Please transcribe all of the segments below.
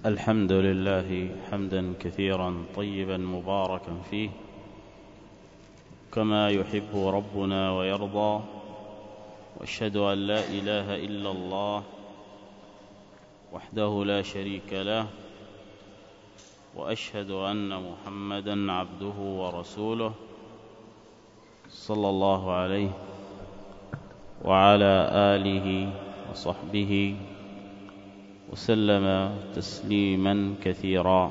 الحمد لله حمدا كثيرا طيبا مباركا فيه كما يحب ربنا ويرضى، واشهد أن لا إله إلا الله وحده لا شريك له، وأشهد أن محمدا عبده ورسوله صلى الله عليه وعلى آله وصحبه وسلم تسليما كثيرا.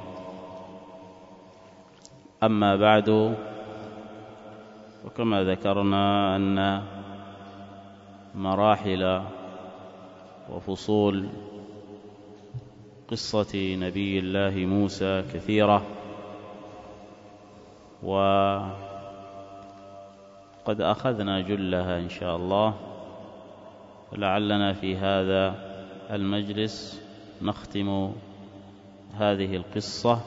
أما بعد، وكما ذكرنا أن مراحل وفصول قصة نبي الله موسى كثيرة، وقد أخذنا جلها إن شاء الله، ولعلنا في هذا المجلس نختم هذه القصة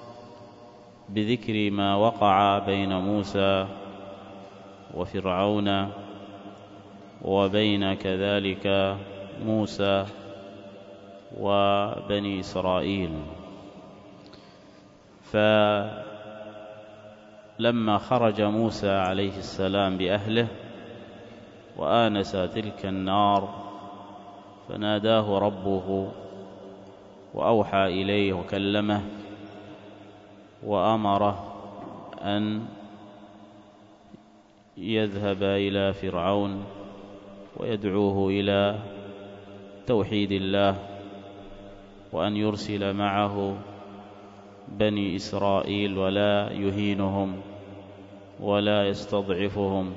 بذكر ما وقع بين موسى وفرعون، وبين كذلك موسى وبني إسرائيل. فلما خرج موسى عليه السلام بأهله وآنس تلك النار، فناداه ربه وأوحى إليه وكلمه وأمره أن يذهب إلى فرعون ويدعوه إلى توحيد الله، وأن يرسل معه بني إسرائيل ولا يهينهم ولا يستضعفهم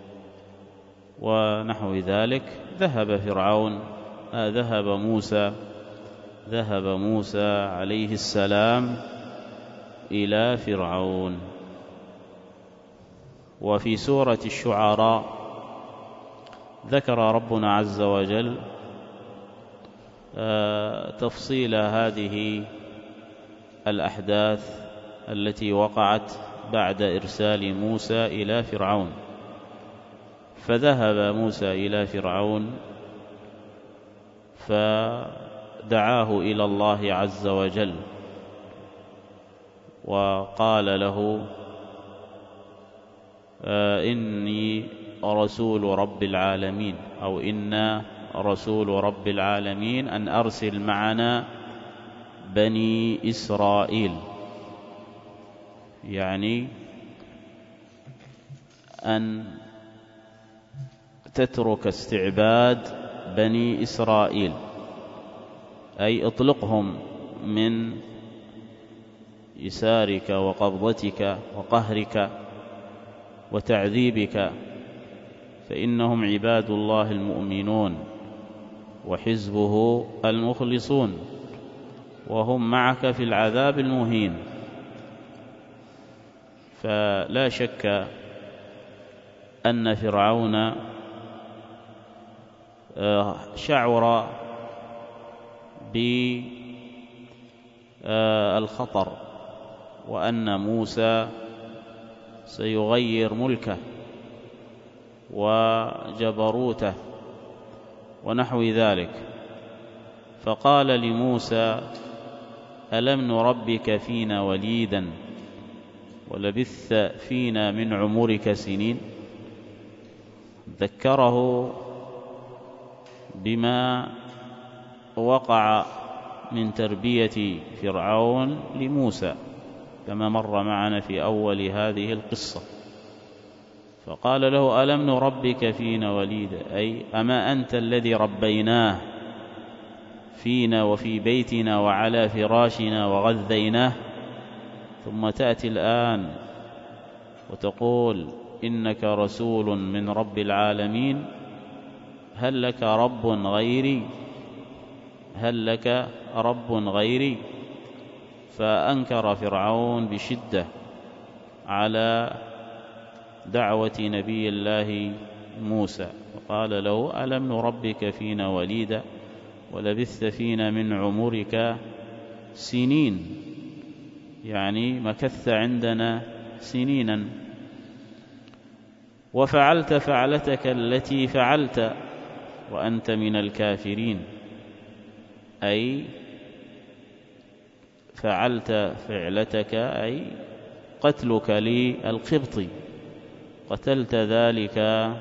ونحو ذلك. ذهب موسى عليه السلام إلى فرعون. وفي سورة الشعراء ذكر ربنا عز وجل تفصيل هذه الأحداث التي وقعت بعد إرسال موسى إلى فرعون. فذهب موسى إلى فرعون فدعاه إلى الله عز وجل، وقال له: إني رسول رب العالمين، أو إنا رسول رب العالمين أن أرسل معنا بني إسرائيل، يعني أن تترك استعباد بني إسرائيل، أي اطلقهم من إسارك وقبضتك وقهرك وتعذيبك، فإنهم عباد الله المؤمنون وحزبه المخلصون، وهم معك في العذاب المهين. فلا شك أن فرعون شعر بالخطر، وأن موسى سيغير ملكه وجبروته ونحو ذلك. فقال لموسى: ألم نربك فينا وليدا ولبثت فينا من عمرك سنين. ذكره بما وقع من تربية فرعون لموسى كما مر معنا في أول هذه القصة. فقال له: ألم نربك فينا وليدا، أي أما أنت الذي ربيناه فينا وفي بيتنا وعلى فراشنا وغذيناه، ثم تأتي الآن وتقول إنك رسول من رب العالمين، هل لك رب غيري؟ فأنكر فرعون بشدة على دعوة نبي الله موسى، وقال له: ألم نربك فينا وليدا ولبثت فينا من عمرك سنين، يعني مكثت عندنا سنينا، وفعلت فعلتك التي فعلت وأنت من الكافرين، أي فعلت فعلتك أي قتلك للقبطي، قتلت ذلك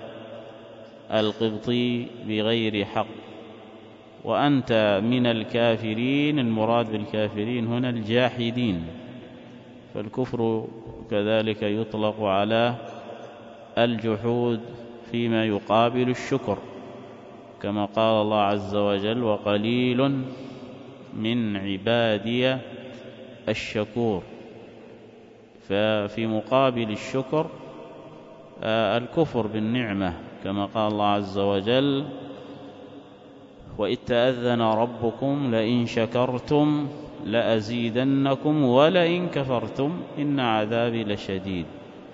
القبطي بغير حق، وأنت من الكافرين. المراد بالكافرين هنا الجاحدين، فالكفر كذلك يطلق على الجحود فيما يقابل الشكر، كما قال الله عز وجل: وقليل من عبادي الشكور. ففي مقابل الشكر الكفر بالنعمة، كما قال الله عز وجل: وإذ تأذن ربكم لئن شكرتم لأزيدنكم ولئن كفرتم إن عذابي لشديد.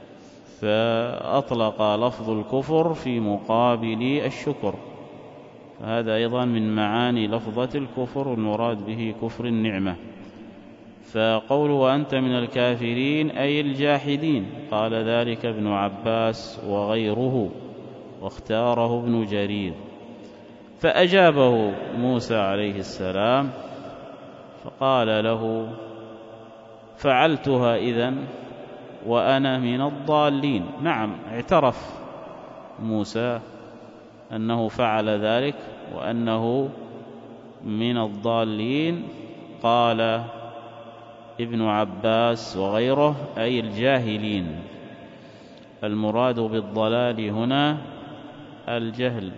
فأطلق لفظ الكفر في مقابل الشكر، فهذا أيضا من معاني لفظة الكفر، والمراد به كفر النعمة. فقوله وأنت من الكافرين أي الجاحدين، قال ذلك ابن عباس وغيره، واختاره ابن جرير. فأجابه موسى عليه السلام فقال له: فعلتها إذن وأنا من الضالين. نعم، اعترف موسى أنه فعل ذلك وأنه من الضالين. قال ابن عباس وغيره أي الجاهلين. المراد بالضلال هنا الجهل،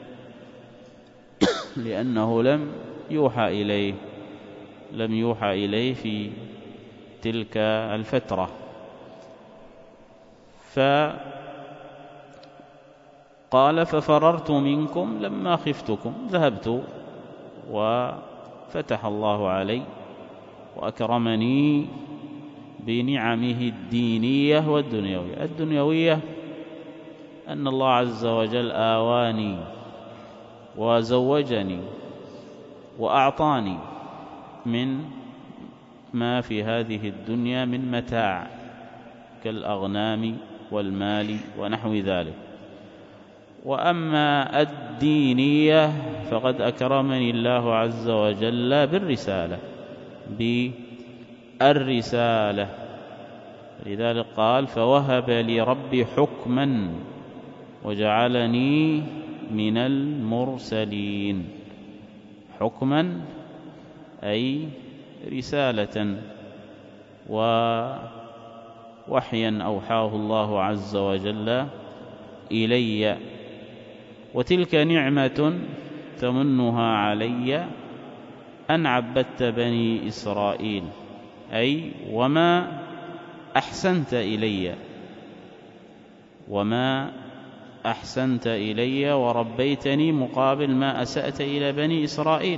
لأنه لم يوحى إليه في تلك الفترة. فقال: ففررت منكم لما خفتكم، ذهبت وفتح الله علي وأكرمني بنعمه الدينية والدنيوية. الدنيوية أن الله عز وجل آواني وزوجني وأعطاني من ما في هذه الدنيا من متاع كالأغنام والمال ونحو ذلك. وأما الدينية فقد أكرمني الله عز وجل بالرسالة، لذلك قال: فوهب لي ربي حكما وجعلني من المرسلين. حكما أي رسالة ووحيا أوحاه الله عز وجل إلي. وتلك نعمة تمنها علي أن عبدت بني إسرائيل، أي وما أحسنت إلي وربيتني مقابل ما أسأت إلى بني إسرائيل.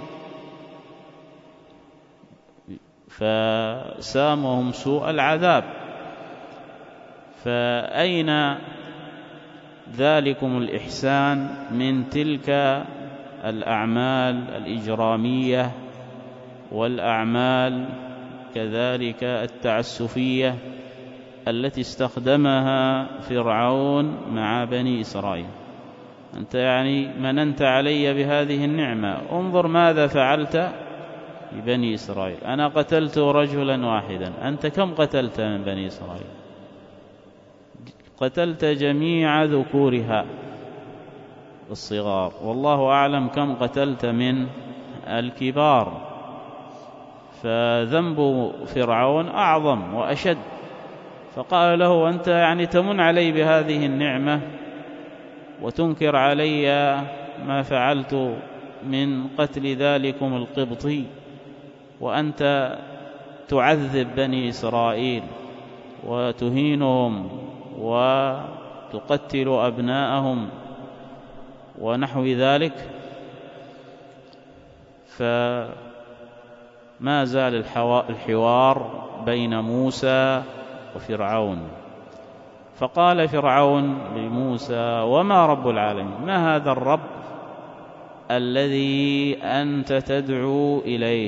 فسامهم سوء العذاب. فأين ذلكم الإحسان من تلك الأعمال الإجرامية والأعمال كذلك التعسفية التي استخدمها فرعون مع بني إسرائيل؟ أنت يعني مننت علي بهذه النعمة، انظر ماذا فعلت ببني إسرائيل. أنا قتلت رجلا واحدا، أنت كم قتلت من بني إسرائيل؟ قتلت جميع ذكورها الصغار، والله أعلم كم قتلت من الكبار. فذنب فرعون أعظم وأشد. فقال له: أنت يعني تمن علي بهذه النعمة وتنكر علي ما فعلت من قتل ذلكم القبطي، وأنت تعذب بني إسرائيل وتهينهم وتقتل أبناءهم ونحو ذلك. فما زال الحوار بين موسى وفرعون. فقال فرعون لموسى: وما رب العالمين؟ ما هذا الرب الذي أنت تدعو إليه؟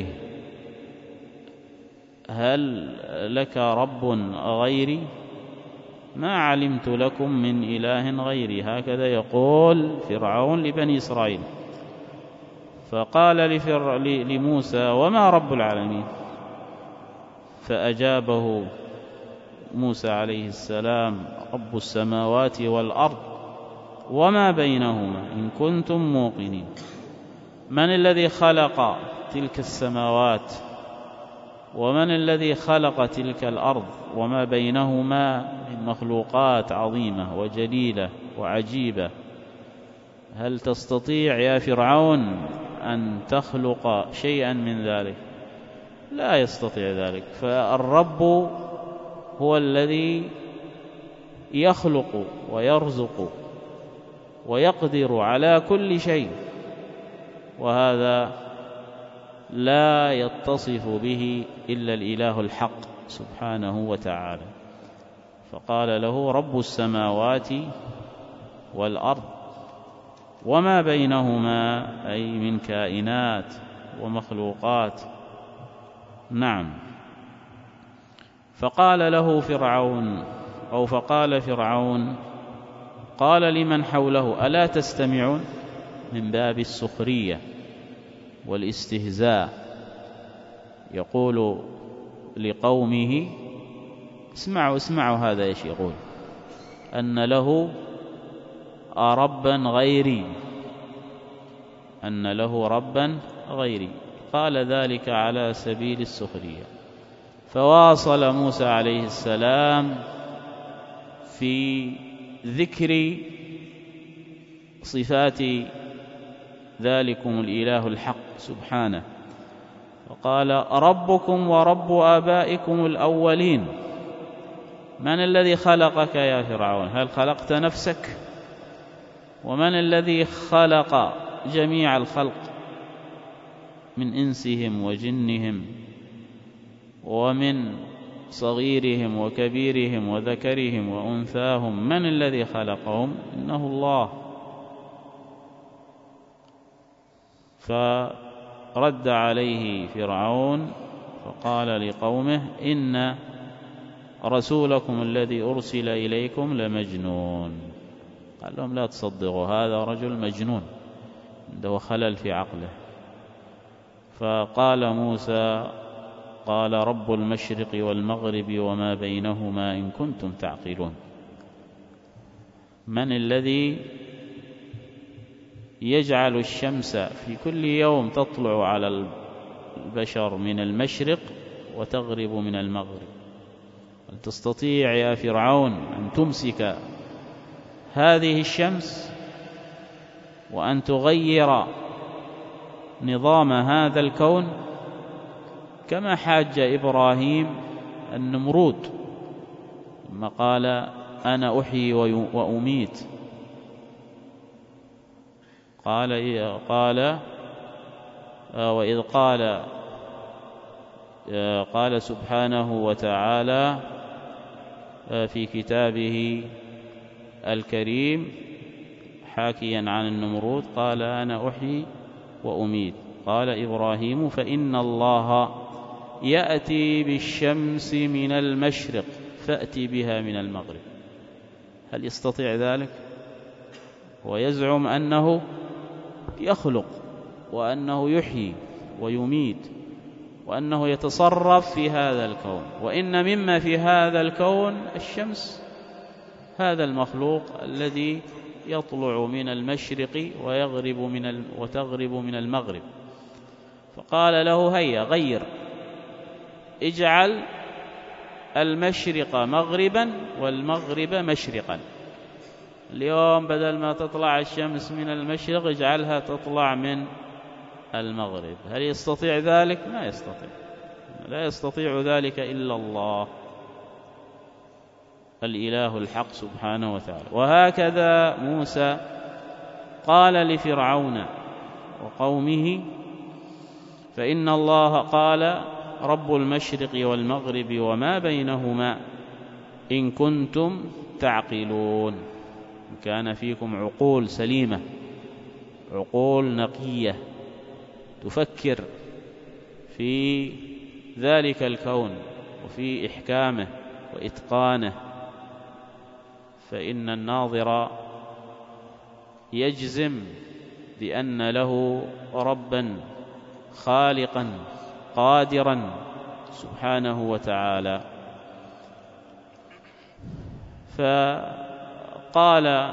هل لك رب غيري؟ ما علمت لكم من إله غيري. هكذا يقول فرعون لبني إسرائيل. فقال لموسى: وما رب العالمين؟ فأجابه موسى عليه السلام: رب السماوات والأرض وما بينهما إن كنتم موقنين. من الذي خلق تلك السماوات؟ ومن الذي خلق تلك الأرض وما بينهما من مخلوقات عظيمة وجليلة وعجيبة؟ هل تستطيع يا فرعون أن تخلق شيئا من ذلك؟ لا يستطيع ذلك. فالرب هو الذي يخلق ويرزق ويقدر على كل شيء، وهذا لا يتصف به إلا الإله الحق سبحانه وتعالى. فقال له: رب السماوات والأرض وما بينهما، أي من كائنات ومخلوقات. نعم. فقال له فرعون، أو فقال فرعون قال لمن حوله: ألا تستمعون؟ من باب السخرية والاستهزاء، يقول لقومه: اسمعوا هذا ايش يقول، أن له ربا غيري. قال ذلك على سبيل السخرية. فواصل موسى عليه السلام في ذكر صفات ذلكم الإله الحق سبحانه، وقال: ربكم ورب آبائكم الأولين. من الذي خلقك يا فرعون؟ هل خلقت نفسك؟ ومن الذي خلق جميع الخلق من إنسهم وجنهم ومن صغيرهم وكبيرهم وذكرهم وأنثاهم؟ من الذي خلقهم؟ إنه الله. فرد عليه فرعون فقال لقومه: إن رسولكم الذي أرسل إليكم لمجنون. قال لهم: لا تصدقوا، هذا رجل مجنون عنده خلل في عقله. فقال موسى: قال رب المشرق والمغرب وما بينهما إن كنتم تعقلون. من الذي يجعل الشمس في كل يوم تطلع على البشر من المشرق وتغرب من المغرب؟ هل تستطيع يا فرعون أن تمسك هذه الشمس وأن تغير نظام هذا الكون؟ كما حاج إبراهيم النمرود ثم قال: أنا أحيي وأميت. وإذ قال سبحانه وتعالى في كتابه الكريم حاكيا عن النمرود: قال: أنا أحيي وأميت. قال إبراهيم: فإن الله يأتي بالشمس من المشرق فأتي بها من المغرب. هل يستطيع ذلك؟ ويزعم أنه يخلق وأنه يحيي ويميت وأنه يتصرف في هذا الكون. وإن مما في هذا الكون الشمس، هذا المخلوق الذي يطلع من المشرق وتغرب من المغرب. فقال له: هيا غير، اجعل المشرق مغربا والمغرب مشرقا. اليوم بدل ما تطلع الشمس من المشرق اجعلها تطلع من المغرب. هل يستطيع ذلك؟ ما يستطيع. لا يستطيع ذلك إلا الله الإله الحق سبحانه وتعالى. وهكذا موسى قال لفرعون وقومه: فإن الله قال رب المشرق والمغرب وما بينهما إن كنتم تعقلون. إن كان فيكم عقول سليمة، عقول نقية تفكر في ذلك الكون وفي إحكامه وإتقانه، فإن الناظر يجزم بأن له ربا خالقا قادرا سبحانه وتعالى. فقال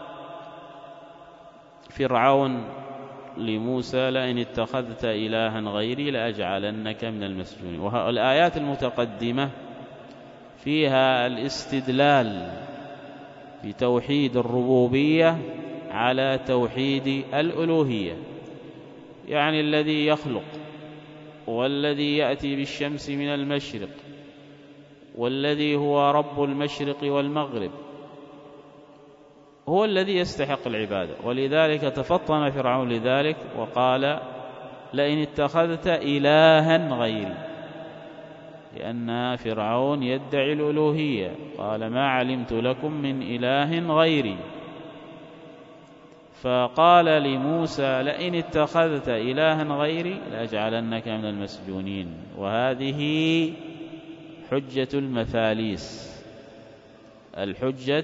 فرعون لموسى: لئن اتخذت إلها غيري لأجعلنك من المسجونين. والآيات المتقدمة فيها الاستدلال بتوحيد الربوبية على توحيد الألوهية، يعني الذي يخلق والذي يأتي بالشمس من المشرق والذي هو رب المشرق والمغرب هو الذي يستحق العبادة. ولذلك تفطن فرعون لذلك وقال: لئن اتخذت إلها غيري، لأن فرعون يدعي الألوهية، قال: ما علمت لكم من إله غيري. فقال لموسى: لئن اتخذت إلها غيري لأجعلنك من المسجونين. وهذه حجة المفاليس، الحجة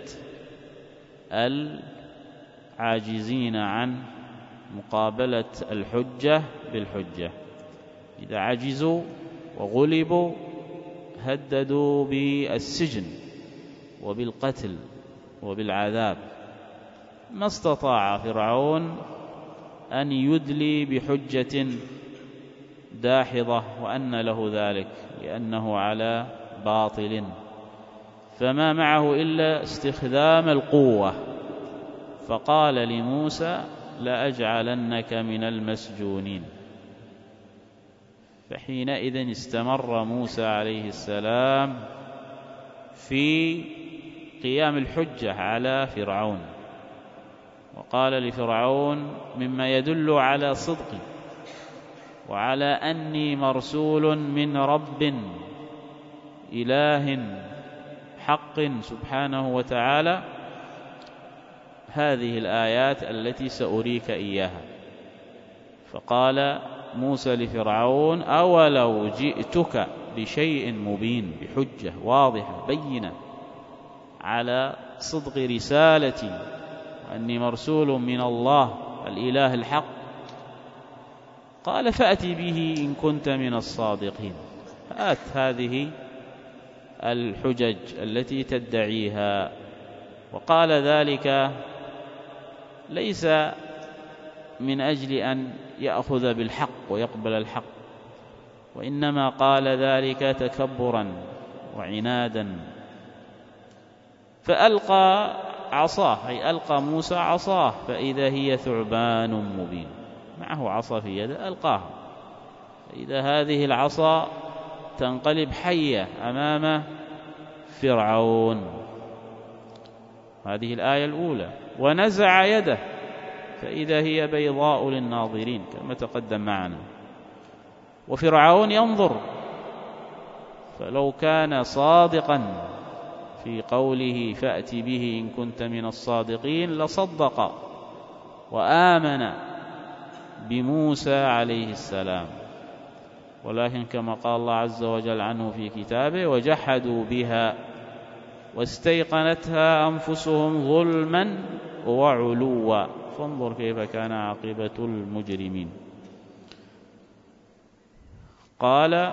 العاجزين عن مقابلة الحجة بالحجة. إذا عجزوا وغلبوا هددوا بالسجن وبالقتل وبالعذاب. ما استطاع فرعون أن يدلي بحجة داحضة وأن له ذلك، لأنه على باطل، فما معه إلا استخدام القوة. فقال لموسى: لأجعلنك من المسجونين. فحينئذ استمر موسى عليه السلام في قيام الحجة على فرعون، وقال لفرعون: مما يدل على صدقي وعلى أني مرسول من رب إله حق سبحانه وتعالى هذه الآيات التي سأريك إياها. فقال موسى لفرعون: أولو جئتك بشيء مبين، بحجة واضحة بينة على صدق رسالتي وأني مرسول من الله الإله الحق. قال: فأتي به إن كنت من الصادقين. فأت هذه الحجج التي تدعيها. وقال ذلك ليس من أجل أن يأخذ بالحق ويقبل الحق، وإنما قال ذلك تكبرا وعنادا. فألقى عصاه، أي ألقى موسى عصاه، فإذا هي ثعبان مبين. معه عصا في يده ألقاها، فإذا هذه العصا تنقلب حية أمام فرعون. هذه الآية الأولى. ونزع يده فإذا هي بيضاء للناظرين كما تقدم معنا. وفرعون ينظر، فلو كان صادقا في قوله فأت به إن كنت من الصادقين لصدق وآمن بموسى عليه السلام. ولكن كما قال الله عز وجل عنه في كتابه: وجحدوا بها واستيقنتها أنفسهم ظلما وعلوا فانظر كيف كان عاقبة المجرمين. قال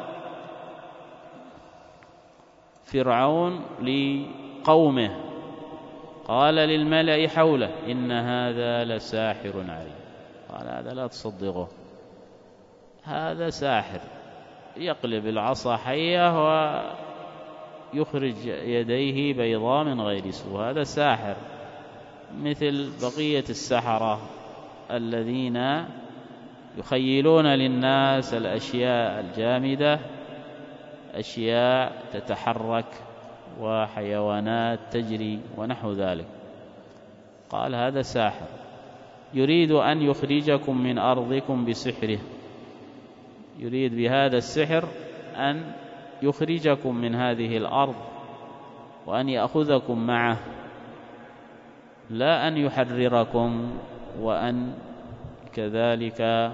فرعون لقومه، قال للملأ حوله: إن هذا لساحر عليم. قال: هذا لا تصدقه، هذا ساحر يقلب العصا حية ويخرج يديه بيضاء من غير سوء، هذا ساحر مثل بقية السحرة الذين يخيلون للناس الأشياء الجامدة أشياء تتحرك وحيوانات تجري ونحو ذلك. قال: هذا ساحر يريد أن يخرجكم من أرضكم بسحره، يريد بهذا السحر أن يخرجكم من هذه الأرض وأن يأخذكم معه، لا أن يحرركم وأن كذلك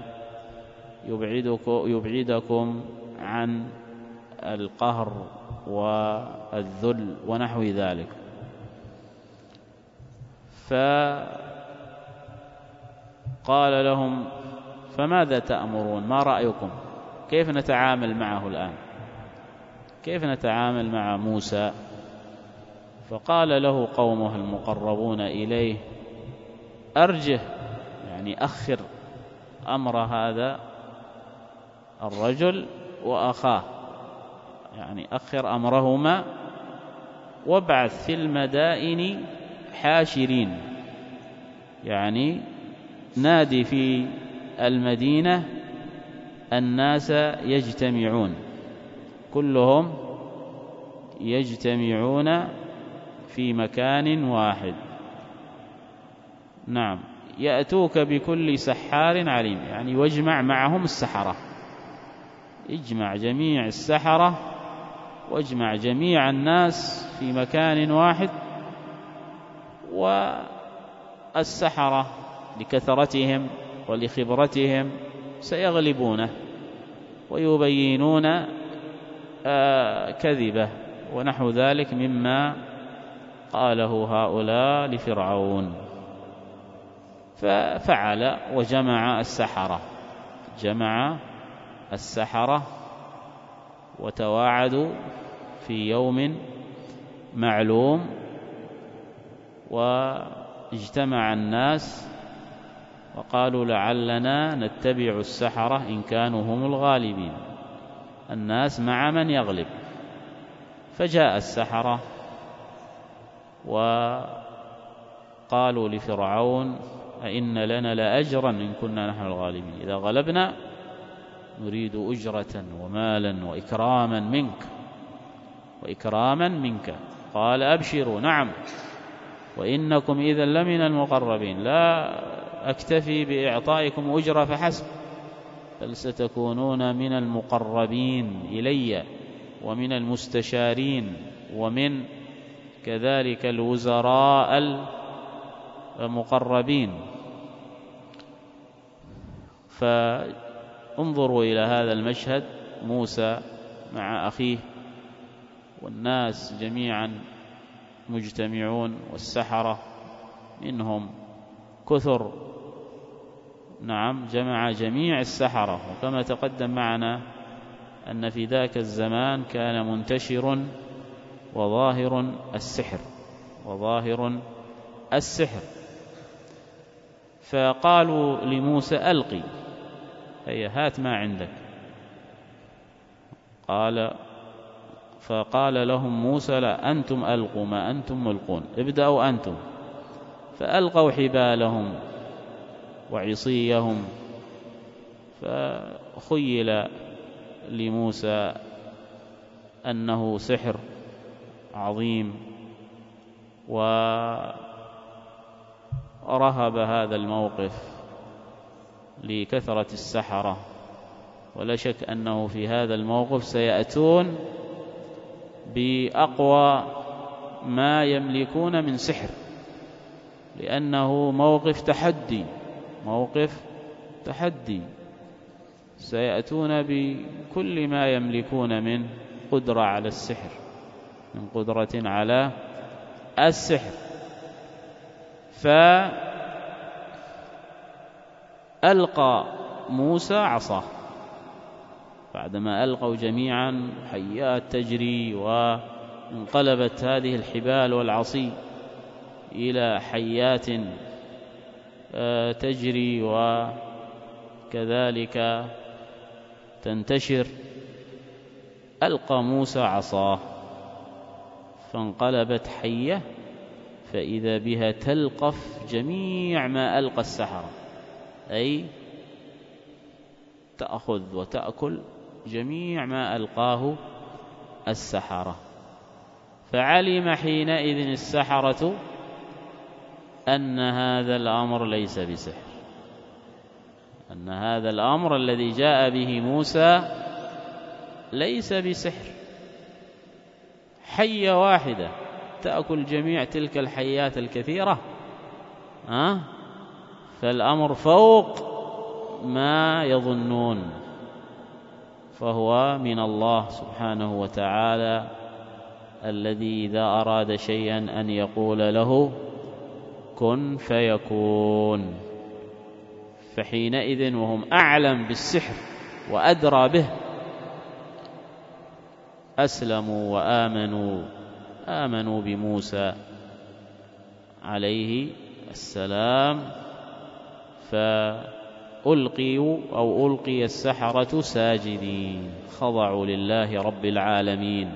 يبعدكم عن القهر والذل ونحو ذلك. فقال لهم: فماذا تأمرون؟ ما رأيكم؟ كيف نتعامل معه الآن؟ كيف نتعامل مع موسى؟ فقال له قومه المقربون إليه: أرجه، يعني أخر أمر هذا الرجل وأخاه، يعني أخر أمرهما، وابعث في المدائن حاشرين، يعني نادي في المدينة الناس يجتمعون، كلهم يجتمعون في مكان واحد. نعم، يأتوك بكل سحار عليم، يعني واجمع معهم السحرة، اجمع جميع السحرة واجمع جميع الناس في مكان واحد. والسحرة لكثرتهم ولخبرتهم سيغلبونه ويبينون كذبه ونحو ذلك مما قاله هؤلاء لفرعون. ففعل وجمع السحرة، جمع السحرة وتواعدوا في يوم معلوم، واجتمع الناس وقالوا: لعلنا نتبع السحرة إن كانوا هم الغالبين، الناس مع من يغلب. فجاء السحرة وقالوا لفرعون: أئن لنا لأجرا إن كنا نحن الغالبين، إذا غلبنا نريد أجرة ومالا وإكراما منك. قال: أبشروا، نعم، وإنكم إذا لمن المقربين، لا أكتفي بإعطائكم أجرة فحسب، بل ستكونون من المقربين إلي ومن المستشارين ومن كذلك الوزراء المقربين. فانظروا إلى هذا المشهد، موسى مع أخيه والناس جميعا مجتمعون، والسحرة منهم كثر. نعم، جمع جميع السحرة. وكما تقدم معنا أن في ذاك الزمان كان منتشر وظاهر السحر. فقالوا لموسى: ألقي، أي هات ما عندك. فقال لهم موسى: لا، أنتم ألقوا ما أنتم ملقون، ابدأوا أنتم. فألقوا حبالهم وعصيهم، فخيل لموسى أنه سحر عظيم، ورهب هذا الموقف لكثرة السحرة. ولا شك أنه في هذا الموقف سيأتون بأقوى ما يملكون من سحر، لأنه موقف تحدي، سيأتون بكل ما يملكون من قدرة على السحر، من قدرة على السحر. فألقى موسى عصاه، بعدما ألقوا جميعا حيات تجري، وانقلبت هذه الحبال والعصي إلى حيات تجري وكذلك تنتشر. ألقى موسى عصاه فانقلبت حية، فإذا بها تلقف جميع ما ألقى السحرة، أي تأخذ وتأكل جميع ما ألقاه السحرة. فعلم حينئذ السحرة أن هذا الأمر ليس بسحر، أن هذا الأمر الذي جاء به موسى ليس بسحر. حية واحدة تأكل جميع تلك الحيات الكثيرة، فالأمر فوق ما يظنون، فهو من الله سبحانه وتعالى الذي إذا أراد شيئا أن يقول له كن فيكون. فحينئذ وهم أعلم بالسحر وأدرى به، أسلموا آمنوا بموسى عليه السلام، ألقي السحرة ساجدين، خضعوا لله رب العالمين،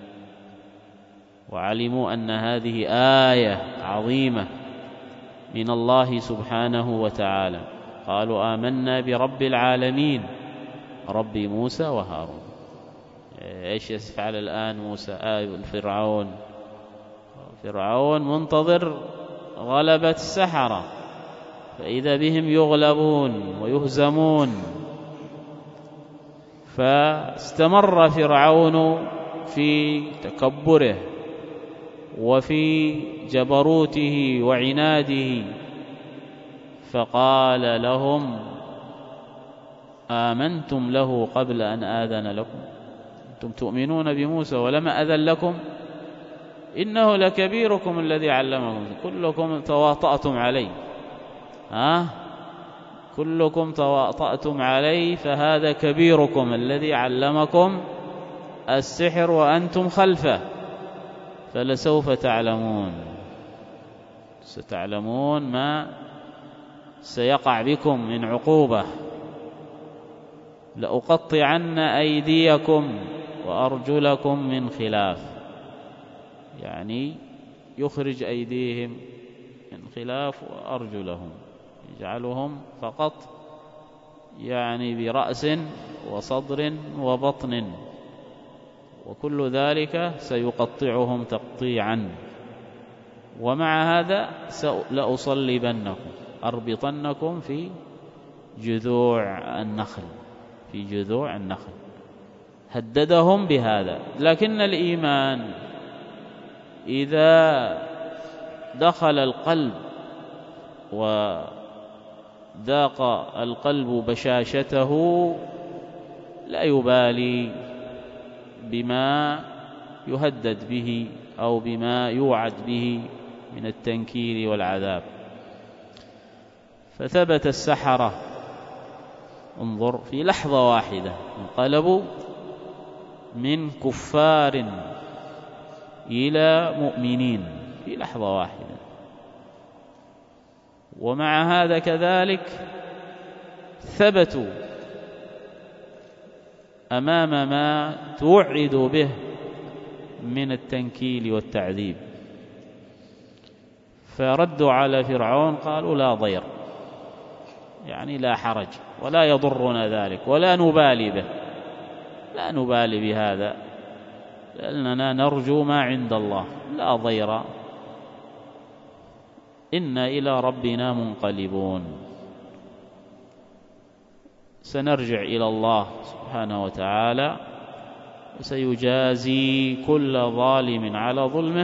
وعلموا أن هذه آية عظيمة من الله سبحانه وتعالى. قالوا آمنا برب العالمين رب موسى وهارون. إيش يفعل الآن موسى؟ فرعون منتظر غلبة السحرة، فإذا بهم يغلبون ويهزمون. فاستمر فرعون في تكبره وفي جبروته وعناده، فقال لهم: آمنتم له قبل أن آذن لكم؟ أنتم تؤمنون بموسى ولم أذن لكم؟ إنه لكبيركم الذي علمكم، كلكم تواطأتم عليه، كلكم تواطأتم عليه، فهذا كبيركم الذي علمكم السحر وأنتم خلفه، فلسوف ستعلمون ما سيقع بكم من عقوبة. لأقطعن أيديكم وأرجلكم من خلاف، يعني يخرج أيديهم من خلاف وأرجلهم يجعلهم فقط يعني برأس وصدر وبطن، وكل ذلك سيقطعهم تقطيعا. ومع هذا لأصلبنكم، أربطنكم في جذوع النخل، هددهم بهذا. لكن الإيمان إذا دخل القلب وذاق القلب بشاشته لا يبالي بما يهدد به أو بما يوعد به من التنكير والعذاب. فثبت السحرة، انظر، في لحظة واحدة انقلبوا من كفار إلى مؤمنين في لحظة واحدة. ومع هذا كذلك ثبتوا أمام ما توعدوا به من التنكيل والتعذيب، فردوا على فرعون قالوا: لا ضير، يعني لا حرج ولا يضرنا ذلك ولا نبالي به، لا نبالي بهذا، لأننا نرجو ما عند الله، لا ضير، إنا إلى ربنا منقلبون. سنرجع إلى الله سبحانه وتعالى، وسيجازي كل ظالم على ظلمه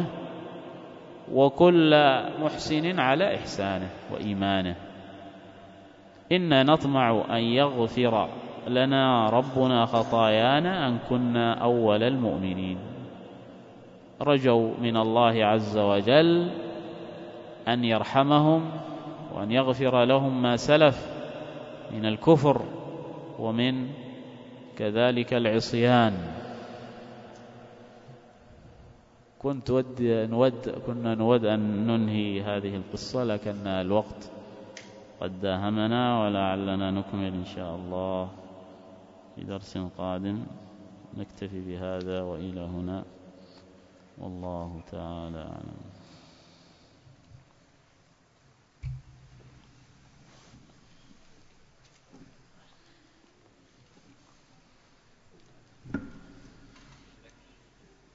وكل محسن على إحسانه وإيمانه. إنا نطمع أن يغفر لنا ربنا خطايانا أن كنا أول المؤمنين. رجوا من الله عز وجل أن يرحمهم وأن يغفر لهم ما سلف من الكفر ومن كذلك العصيان. كنا نود أن ننهي هذه القصة، لكن الوقت قد داهمنا، ولعلنا نكمل إن شاء الله في درس قادم. نكتفي بهذا وإلى هنا، والله تعالى أعلم.